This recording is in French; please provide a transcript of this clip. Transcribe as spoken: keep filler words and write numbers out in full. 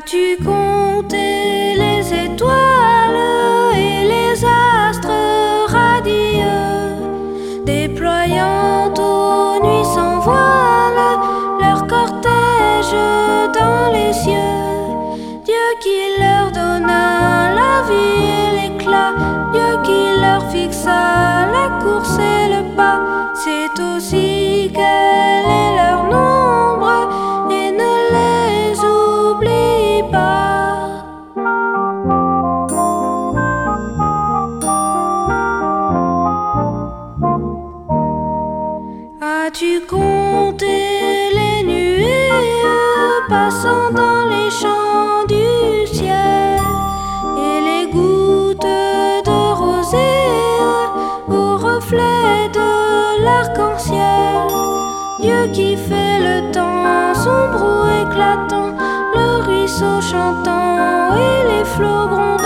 As-tu compté les étoiles et les astres radieux, déployant aux nuits sans voile leur cortège dans les cieux? Dieu qui leur donna la vie et l'éclat, Dieu qui leur fixa la course et le pas, c'est aussi quel est leur nombre et ne les oublie pas. As-tu compté les nuées passant dans les champs du ciel et les gouttes de rosée au reflet de l'arc-en-ciel? Dieu qui fait le temps sombre ou éclatant, le ruisseau chantant et les flots grondants,